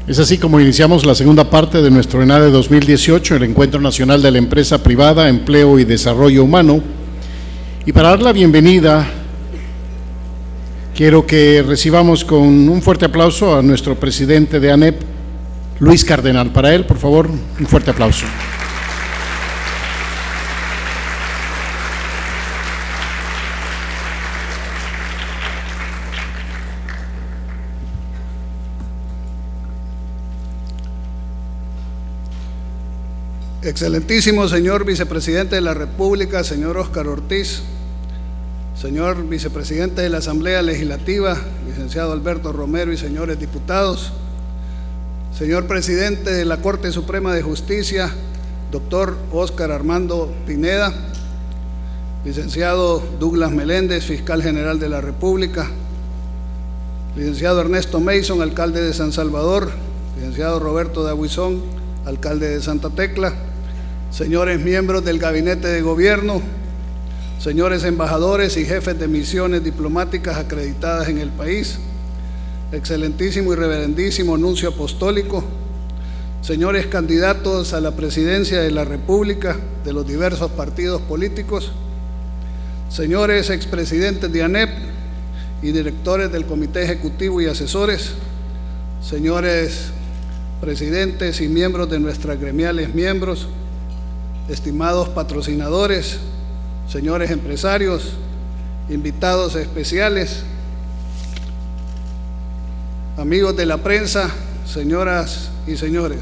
Es así como iniciamos la segunda parte de nuestro ENADE 2018, el Encuentro Nacional de la Empresa Privada, Empleo y Desarrollo Humano. Y para dar la bienvenida, quiero que recibamos con un fuerte aplauso a nuestro presidente de ANEP, Luis Cardenal. Para él, por favor, un fuerte aplauso. Excelentísimo señor vicepresidente de la República, señor Óscar Ortiz, señor vicepresidente de la Asamblea Legislativa, licenciado Alberto Romero y señores diputados, señor presidente de la Corte Suprema de Justicia, doctor Óscar Armando Pineda, licenciado Douglas Meléndez, fiscal general de la República, licenciado Ernesto Mason, alcalde de San Salvador, licenciado Roberto Dabuizón, alcalde de Santa Tecla, señores miembros del Gabinete de Gobierno, señores embajadores y jefes de misiones diplomáticas acreditadas en el país, excelentísimo y reverendísimo nuncio apostólico, señores candidatos a la presidencia de la República de los diversos partidos políticos, señores expresidentes de ANEP y directores del Comité Ejecutivo y asesores, señores presidentes y miembros de nuestras gremiales miembros, estimados patrocinadores, señores empresarios, invitados especiales, amigos de la prensa, señoras y señores.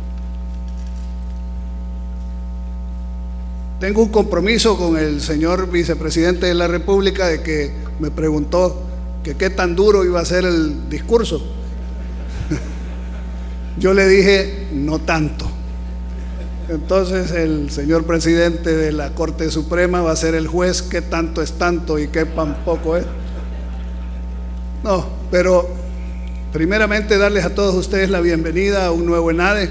Tengo un compromiso con el señor vicepresidente de la República de que me preguntó que qué tan duro iba a ser el discurso. Yo le dije, no tanto. Entonces el señor presidente de la Corte Suprema va a ser el juez, qué tanto es tanto y qué tan poco es. No, pero primeramente darles a todos ustedes la bienvenida a un nuevo ENADE.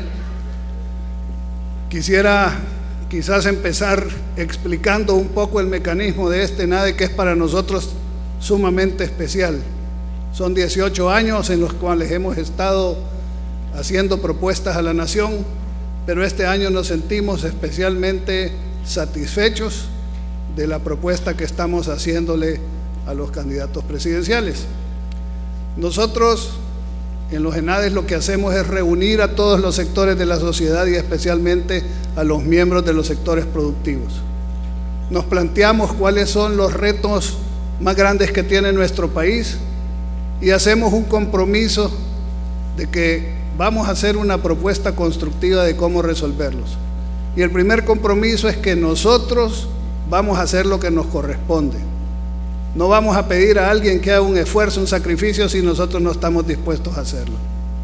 Quisiera quizás empezar explicando un poco el mecanismo de este ENADE, que es para nosotros sumamente especial. Son 18 años en los cuales hemos estado haciendo propuestas a la nación, pero este año nos sentimos especialmente satisfechos de la propuesta que estamos haciéndole a los candidatos presidenciales. Nosotros en los ENADES lo que hacemos es reunir a todos los sectores de la sociedad y especialmente a los miembros de los sectores productivos. Nos planteamos cuáles son los retos más grandes que tiene nuestro país y hacemos un compromiso de que vamos a hacer una propuesta constructiva de cómo resolverlos. Y el primer compromiso es que nosotros vamos a hacer lo que nos corresponde. No vamos a pedir a alguien que haga un esfuerzo, un sacrificio, si nosotros no estamos dispuestos a hacerlo.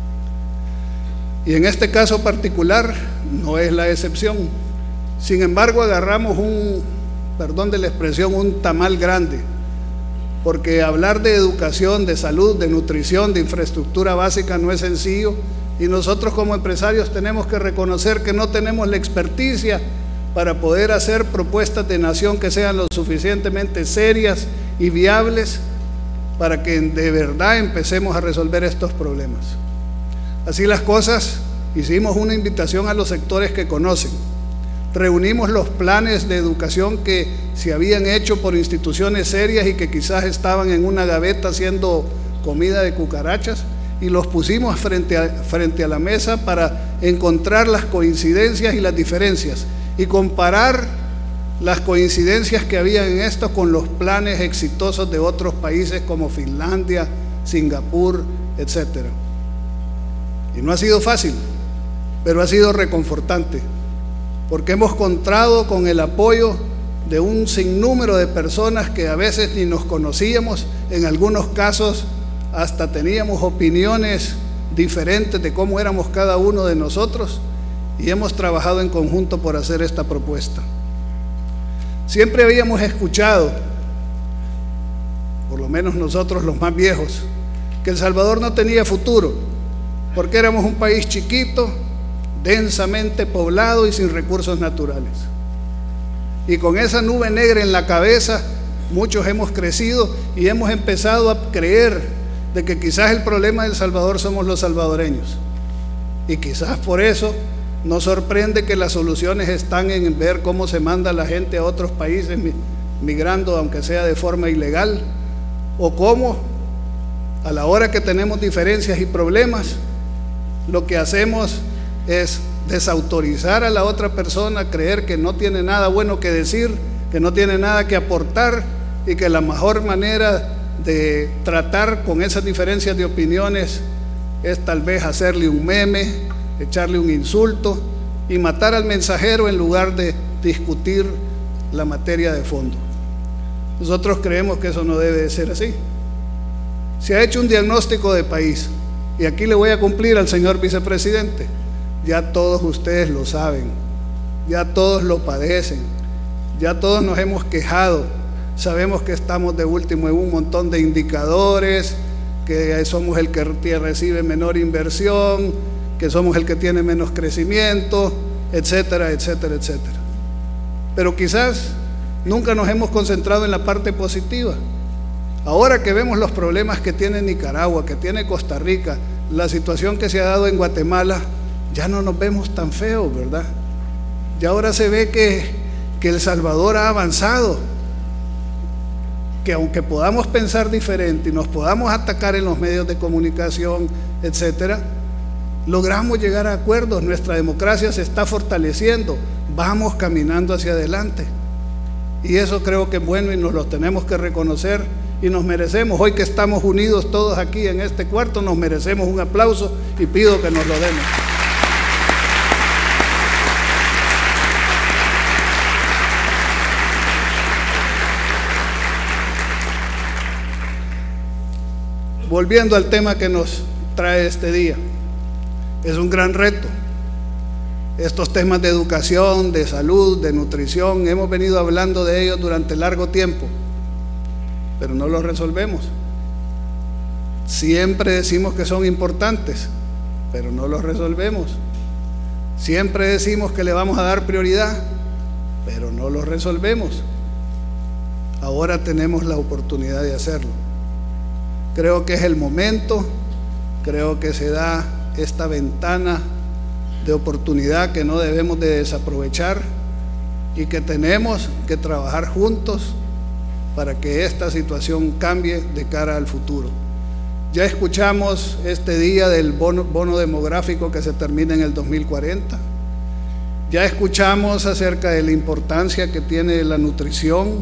Y en este caso particular no es la excepción. Sin embargo, agarramos perdón de la expresión, un tamal grande, porque hablar de educación, de salud, de nutrición, de infraestructura básica no es sencillo, y nosotros como empresarios tenemos que reconocer que no tenemos la experticia para poder hacer propuestas de nación que sean lo suficientemente serias y viables para que de verdad empecemos a resolver estos problemas. Así las cosas, hicimos una invitación a los sectores que conocen. Reunimos los planes de educación que se habían hecho por instituciones serias y que quizás estaban en una gaveta haciendo comida de cucarachas, y los pusimos frente a la mesa para encontrar las coincidencias y las diferencias y comparar las coincidencias que había en esto con los planes exitosos de otros países como Finlandia, Singapur, etc. Y no ha sido fácil, pero ha sido reconfortante, porque hemos contado con el apoyo de un sinnúmero de personas que a veces ni nos conocíamos, en algunos casos hasta teníamos opiniones diferentes de cómo éramos cada uno de nosotros, y hemos trabajado en conjunto por hacer esta propuesta. Siempre habíamos escuchado, por lo menos nosotros los más viejos, que El Salvador no tenía futuro, porque éramos un país chiquito, densamente poblado y sin recursos naturales. Y con esa nube negra en la cabeza, muchos hemos crecido y hemos empezado a creer de que quizás el problema de El Salvador somos los salvadoreños. Y quizás por eso nos sorprende que las soluciones están en ver cómo se manda la gente a otros países migrando, aunque sea de forma ilegal, o cómo a la hora que tenemos diferencias y problemas, lo que hacemos es desautorizar a la otra persona, creer que no tiene nada bueno que decir, que no tiene nada que aportar, y que la mejor manera de tratar con esas diferencias de opiniones es tal vez hacerle un meme, echarle un insulto y matar al mensajero en lugar de discutir la materia de fondo. Nosotros creemos que eso no debe de ser así. Se ha hecho un diagnóstico de país, y aquí le voy a cumplir al señor vicepresidente. Ya todos ustedes lo saben, ya todos lo padecen, ya todos nos hemos quejado. Sabemos que estamos de último en un montón de indicadores, que somos el que recibe menor inversión, que somos el que tiene menos crecimiento, etcétera, etcétera, etcétera. Pero quizás nunca nos hemos concentrado en la parte positiva. Ahora que vemos los problemas que tiene Nicaragua, que tiene Costa Rica, la situación que se ha dado en Guatemala, ya no nos vemos tan feos, ¿verdad? Ya ahora se ve que El Salvador ha avanzado, que aunque podamos pensar diferente y nos podamos atacar en los medios de comunicación, etcétera, logramos llegar a acuerdos. Nuestra democracia se está fortaleciendo, vamos caminando hacia adelante, y eso creo que es bueno y nos lo tenemos que reconocer y nos merecemos. Hoy que estamos unidos todos aquí en este cuarto, nos merecemos un aplauso y pido que nos lo demos. Volviendo al tema que nos trae este día, es un gran reto. Estos temas de educación, de salud, de nutrición, hemos venido hablando de ellos durante largo tiempo, pero no los resolvemos. Siempre decimos que son importantes, pero no los resolvemos. Siempre decimos que le vamos a dar prioridad, pero no los resolvemos. Ahora tenemos la oportunidad de hacerlo. Creo que es el momento, creo que se da esta ventana de oportunidad que no debemos de desaprovechar y que tenemos que trabajar juntos para que esta situación cambie de cara al futuro. Ya escuchamos este día del bono demográfico que se termina en el 2040. Ya escuchamos acerca de la importancia que tiene la nutrición,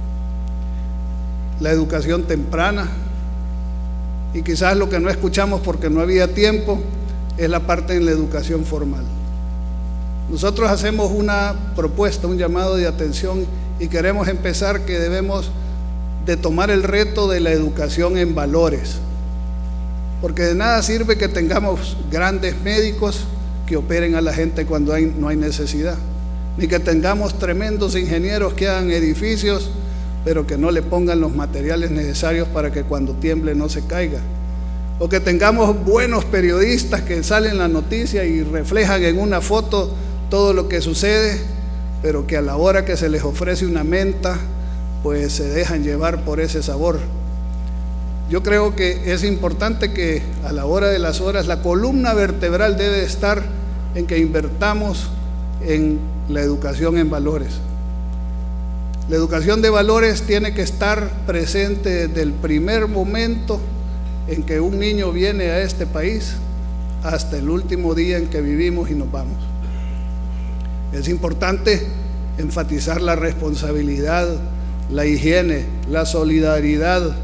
la educación temprana. Y quizás lo que no escuchamos porque no había tiempo es la parte en la educación formal. Nosotros hacemos una propuesta, un llamado de atención, y queremos empezar que debemos de tomar el reto de la educación en valores, porque de nada sirve que tengamos grandes médicos que operen a la gente cuando no hay necesidad, ni que tengamos tremendos ingenieros que hagan edificios pero que no le pongan los materiales necesarios para que cuando tiemble no se caiga, o que tengamos buenos periodistas que salen en la noticia y reflejan en una foto todo lo que sucede, pero que a la hora que se les ofrece una menta, pues se dejan llevar por ese sabor. Yo creo que es importante que a la hora de las horas la columna vertebral debe estar en que invertamos en la educación en valores. La educación de valores tiene que estar presente desde el primer momento en que un niño viene a este país hasta el último día en que vivimos y nos vamos. Es importante enfatizar la responsabilidad, la higiene, la solidaridad,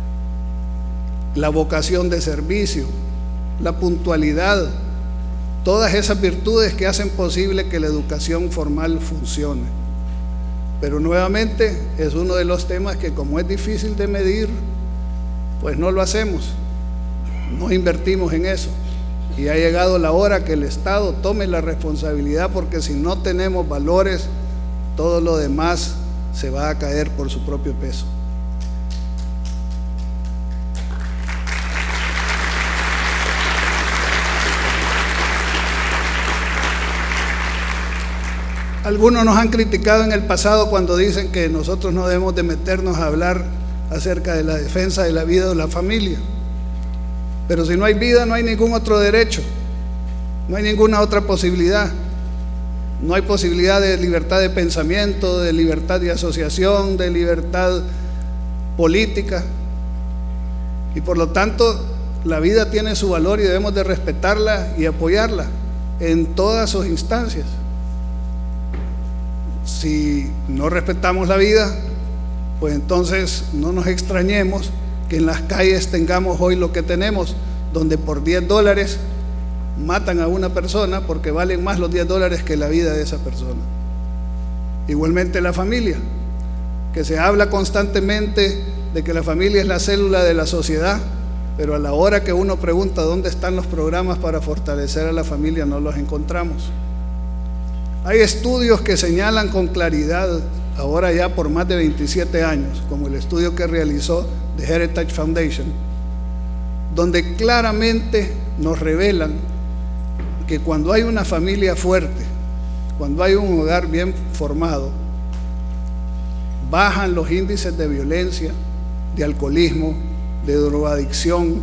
la vocación de servicio, la puntualidad, todas esas virtudes que hacen posible que la educación formal funcione. Pero nuevamente es uno de los temas que, como es difícil de medir, pues no lo hacemos, no invertimos en eso. Y ha llegado la hora que el Estado tome la responsabilidad, porque si no tenemos valores, todo lo demás se va a caer por su propio peso. Algunos nos han criticado en el pasado cuando dicen que nosotros no debemos de meternos a hablar acerca de la defensa de la vida de la familia. Pero si no hay vida, no hay ningún otro derecho. No hay ninguna otra posibilidad. No hay posibilidad de libertad de pensamiento, de libertad de asociación, de libertad política. Y por lo tanto, la vida tiene su valor y debemos de respetarla y apoyarla en todas sus instancias. Si no respetamos la vida, pues entonces no nos extrañemos que en las calles tengamos hoy lo que tenemos, donde por $10 matan a una persona porque valen más los $10 que la vida de esa persona. Igualmente la familia, que se habla constantemente de que la familia es la célula de la sociedad, pero a la hora que uno pregunta dónde están los programas para fortalecer a la familia, no los encontramos. Hay estudios que señalan con claridad, ahora ya por más de 27 años, como el estudio que realizó The Heritage Foundation, donde claramente nos revelan que cuando hay una familia fuerte, cuando hay un hogar bien formado, bajan los índices de violencia, de alcoholismo, de drogadicción,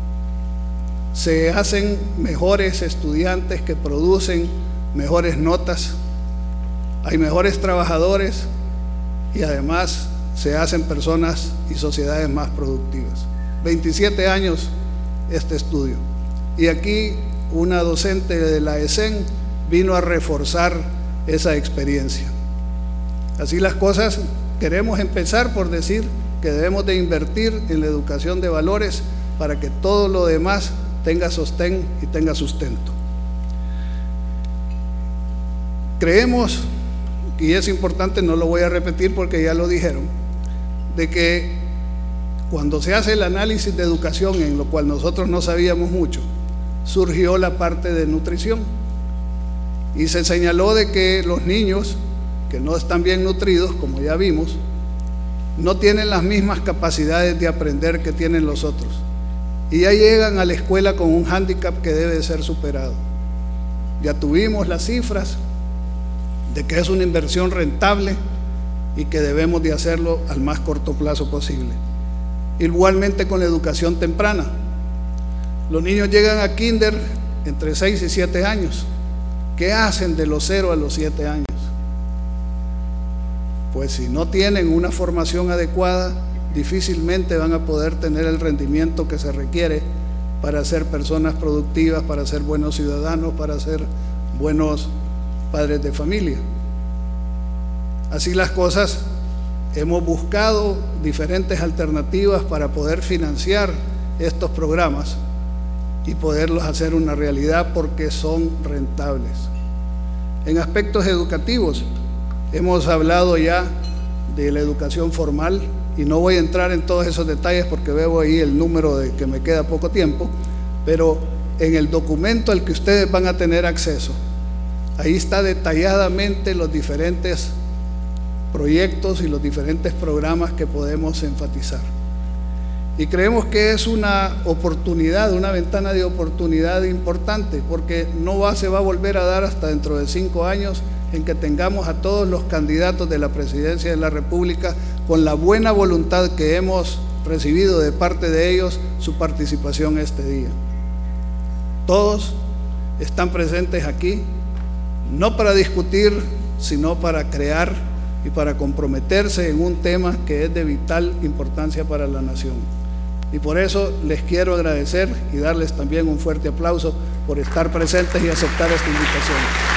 se hacen mejores estudiantes que producen mejores notas, hay mejores trabajadores y además se hacen personas y sociedades más productivas. 27 años este estudio. Y aquí una docente de la ESEN vino a reforzar esa experiencia. Así las cosas, queremos empezar por decir que debemos de invertir en la educación de valores para que todo lo demás tenga sostén y tenga sustento. Creemos, y es importante, no lo voy a repetir porque ya lo dijeron, de que cuando se hace el análisis de educación, en lo cual nosotros no sabíamos mucho, surgió la parte de nutrición y se señaló de que los niños que no están bien nutridos, como ya vimos, no tienen las mismas capacidades de aprender que tienen los otros y ya llegan a la escuela con un hándicap que debe ser superado. Ya tuvimos las cifras de que es una inversión rentable y que debemos de hacerlo al más corto plazo posible. Igualmente con la educación temprana. Los niños llegan a kinder entre 6 y 7 años. ¿Qué hacen de los 0 a los 7 años? Pues si no tienen una formación adecuada, difícilmente van a poder tener el rendimiento que se requiere para ser personas productivas, para ser buenos ciudadanos, para ser buenos padres de familia. Así las cosas, hemos buscado diferentes alternativas para poder financiar estos programas y poderlos hacer una realidad porque son rentables. En aspectos educativos, hemos hablado ya de la educación formal y no voy a entrar en todos esos detalles porque veo ahí el número de que me queda poco tiempo, pero en el documento al que ustedes van a tener acceso, ahí está detalladamente los diferentes proyectos y los diferentes programas que podemos enfatizar. Y creemos que es una oportunidad, una ventana de oportunidad importante, porque no se va a volver a dar hasta dentro de 5 años en que tengamos a todos los candidatos de la presidencia de la República con la buena voluntad que hemos recibido de parte de ellos su participación este día. Todos están presentes aquí, no para discutir, sino para crear y para comprometerse en un tema que es de vital importancia para la nación. Y por eso les quiero agradecer y darles también un fuerte aplauso por estar presentes y aceptar esta invitación.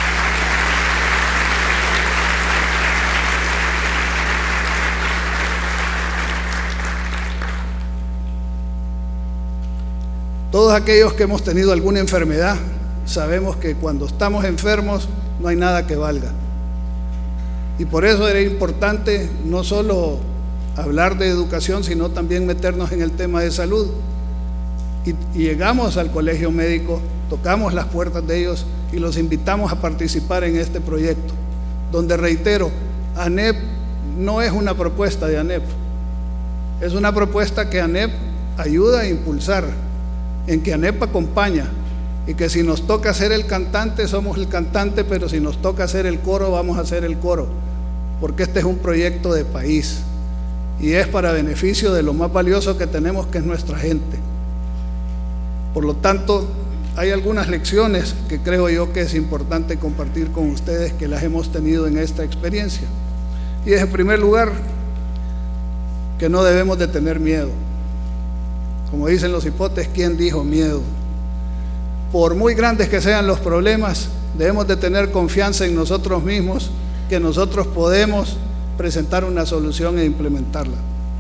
Todos aquellos que hemos tenido alguna enfermedad, sabemos que cuando estamos enfermos no hay nada que valga. Y por eso era importante no solo hablar de educación, sino también meternos en el tema de salud. Y llegamos al colegio médico, tocamos las puertas de ellos y los invitamos a participar en este proyecto, donde, reitero, ANEP no es una propuesta de ANEP, es una propuesta que ANEP ayuda a impulsar, en que ANEP acompaña, y que si nos toca ser el cantante, somos el cantante, pero si nos toca hacer el coro, vamos a hacer el coro, porque este es un proyecto de país y es para beneficio de lo más valioso que tenemos, que es nuestra gente. Por lo tanto, hay algunas lecciones que creo yo que es importante compartir con ustedes, que las hemos tenido en esta experiencia. Y es, en primer lugar, que no debemos de tener miedo. Como dicen los hipotes, ¿quién dijo miedo? Por muy grandes que sean los problemas, debemos de tener confianza en nosotros mismos, que nosotros podemos presentar una solución e implementarla.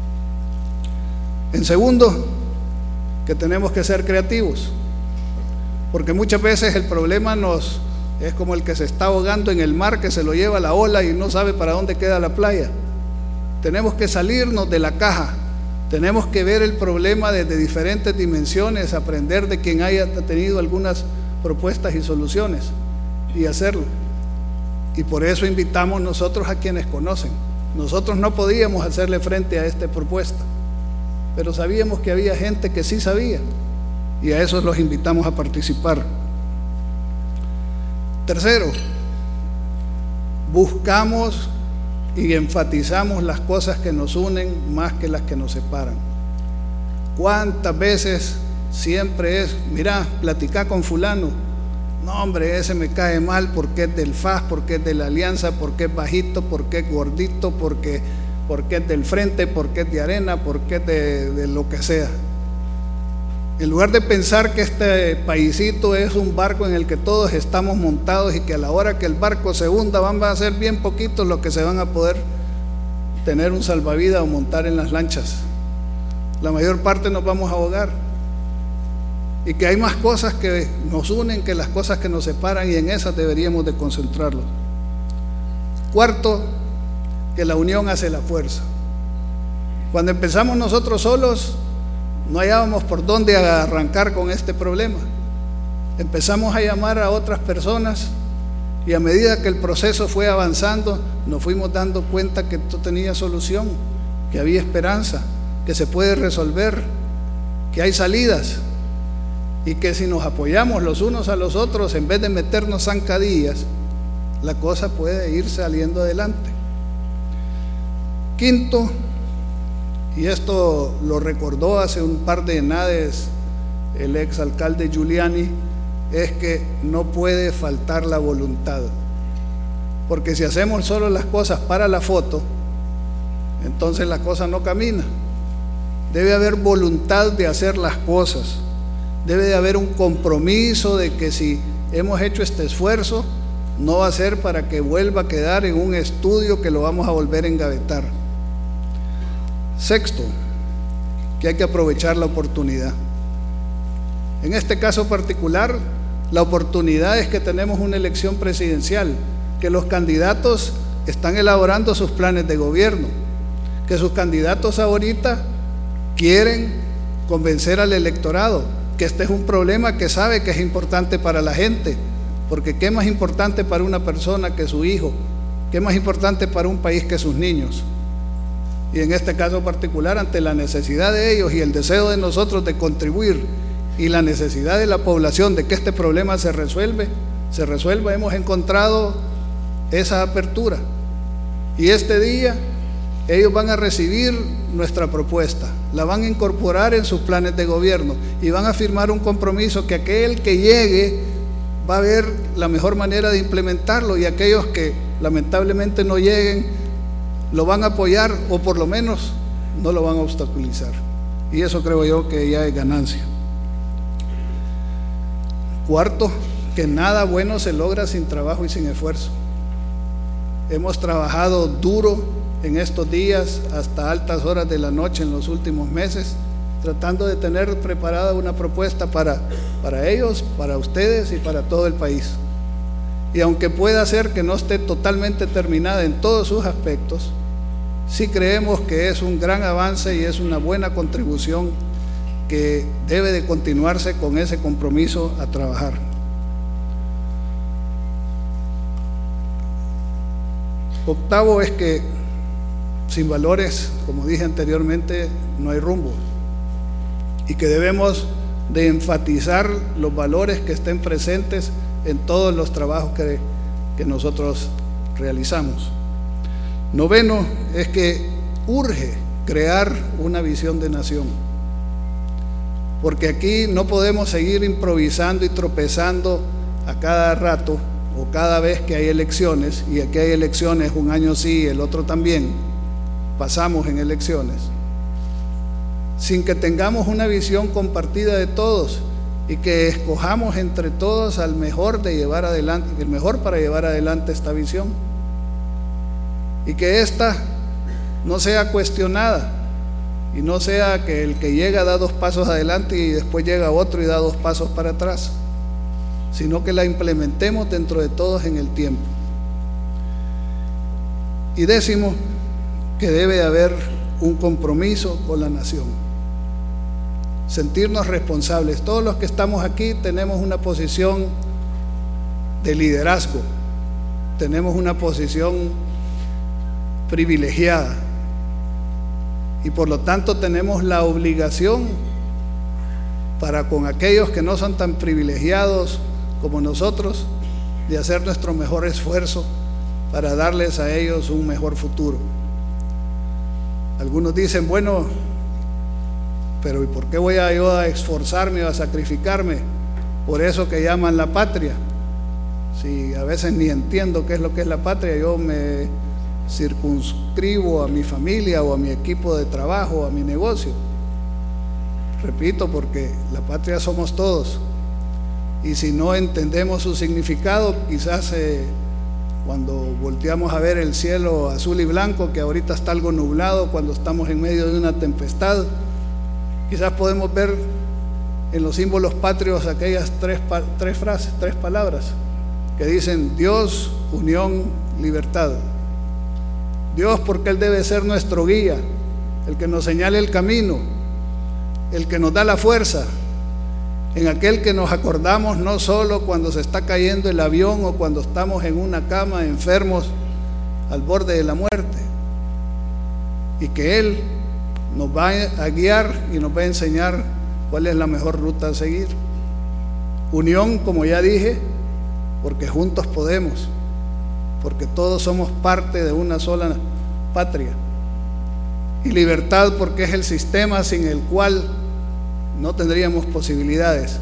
En segundo, que tenemos que ser creativos, porque muchas veces el problema es como el que se está ahogando en el mar, que se lo lleva la ola y no sabe para dónde queda la playa. Tenemos que salirnos de la caja, tenemos que ver el problema desde diferentes dimensiones, aprender de quien haya tenido algunas propuestas y soluciones y hacerlo. Y por eso invitamos nosotros a quienes conocen. Nosotros no podíamos hacerle frente a esta propuesta, pero sabíamos que había gente que sí sabía, y a esos los invitamos a participar. Tercero, buscamos y enfatizamos las cosas que nos unen más que las que nos separan. ¿Cuántas veces siempre es, mira, platicá con fulano? No, hombre, ese me cae mal porque es del FAS, porque es de la Alianza, porque es bajito, porque es gordito, porque es del frente, porque es de arena, porque es de lo que sea. En lugar de pensar que este paisito es un barco en el que todos estamos montados y que a la hora que el barco se hunda van a ser bien poquitos los que se van a poder tener un salvavidas o montar en las lanchas. La mayor parte nos vamos a ahogar. Y que hay más cosas que nos unen que las cosas que nos separan, y en esas deberíamos de concentrarlos. Cuarto, que la unión hace la fuerza. Cuando empezamos nosotros solos, no hallábamos por dónde arrancar con este problema. Empezamos a llamar a otras personas, y a medida que el proceso fue avanzando, nos fuimos dando cuenta que esto tenía solución, que había esperanza, que se puede resolver, que hay salidas, y que si nos apoyamos los unos a los otros, en vez de meternos zancadillas, la cosa puede ir saliendo adelante. Quinto, y esto lo recordó hace un par de enades el ex alcalde Giuliani, es que no puede faltar la voluntad, porque si hacemos solo las cosas para la foto, entonces la cosa no camina. Debe haber voluntad de hacer las cosas, debe de haber un compromiso de que si hemos hecho este esfuerzo, no va a ser para que vuelva a quedar en un estudio que lo vamos a volver a engavetar. Sexto, que hay que aprovechar la oportunidad. En este caso particular, la oportunidad es que tenemos una elección presidencial, que los candidatos están elaborando sus planes de gobierno, que sus candidatos ahorita quieren convencer al electorado que este es un problema que sabe que es importante para la gente, porque ¿qué más importante para una persona que su hijo? ¿Qué más importante para un país que sus niños? Y en este caso particular, ante la necesidad de ellos y el deseo de nosotros de contribuir, y la necesidad de la población de que este problema se resuelva, hemos encontrado esa apertura. Y este día ellos van a recibir nuestra propuesta, la van a incorporar en sus planes de gobierno y van a firmar un compromiso que aquel que llegue va a ver la mejor manera de implementarlo, y aquellos que lamentablemente no lleguen lo van a apoyar, o por lo menos no lo van a obstaculizar, y eso creo yo que ya es ganancia. Cuarto, que nada bueno se logra sin trabajo y sin esfuerzo. Hemos trabajado duro en estos días hasta altas horas de la noche en los últimos meses, tratando de tener preparada una propuesta para ellos, para ustedes y para todo el país. Y aunque pueda ser que no esté totalmente terminada en todos sus aspectos, sí creemos que es un gran avance y es una buena contribución que debe de continuarse con ese compromiso a trabajar. Octavo es que sin valores, como dije anteriormente, no hay rumbo, y que debemos de enfatizar los valores que estén presentes en todos los trabajos que nosotros realizamos. Noveno es que urge crear una visión de nación. porque aquí no podemos seguir improvisando y tropezando a cada rato o cada vez que hay elecciones, y aquí hay elecciones un año sí, el otro también, pasamos en elecciones, sin que tengamos una visión compartida de todos y que escojamos entre todos al mejor de llevar adelante, el mejor para llevar adelante esta visión, y que esta no sea cuestionada y no sea que el que llega da 2 pasos adelante y después llega otro y da 2 pasos para atrás, sino que la implementemos dentro de todos en el tiempo. Y 10º, que debe de haber un compromiso con la nación, sentirnos responsables. Todos los que estamos aquí tenemos una posición de liderazgo, tenemos una posición privilegiada, y por lo tanto tenemos la obligación para con aquellos que no son tan privilegiados como nosotros, de hacer nuestro mejor esfuerzo para darles a ellos un mejor futuro. Algunos dicen, bueno, pero ¿y por qué voy yo a esforzarme o a sacrificarme por eso que llaman la patria? Si a veces ni entiendo qué es lo que es la patria, yo me circunscribo a mi familia o a mi equipo de trabajo o a mi negocio. Repito, porque la patria somos todos, y si no entendemos su significado, quizás cuando volteamos a ver el cielo azul y blanco, que ahorita está algo nublado, cuando estamos en medio de una tempestad, quizás podemos ver en los símbolos patrios aquellas tres frases, 3 palabras que dicen Dios, unión, libertad. Dios, porque Él debe ser nuestro guía, el que nos señale el camino, el que nos da la fuerza, en aquel que nos acordamos no solo cuando se está cayendo el avión o cuando estamos en una cama enfermos al borde de la muerte, y que Él nos va a guiar y nos va a enseñar cuál es la mejor ruta a seguir. Unión, como ya dije, porque juntos podemos, porque todos somos parte de una sola patria. Y libertad, porque es el sistema sin el cual no tendríamos posibilidades.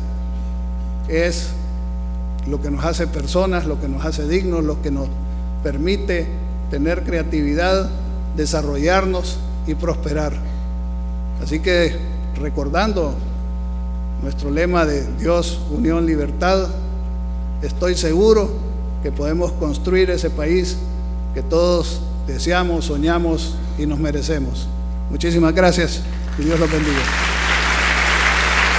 Es lo que nos hace personas, lo que nos hace dignos, lo que nos permite tener creatividad, desarrollarnos y prosperar. Así que, recordando nuestro lema de Dios, unión, libertad, estoy seguro que podemos construir ese país que todos deseamos, soñamos y nos merecemos. Muchísimas gracias y Dios los bendiga.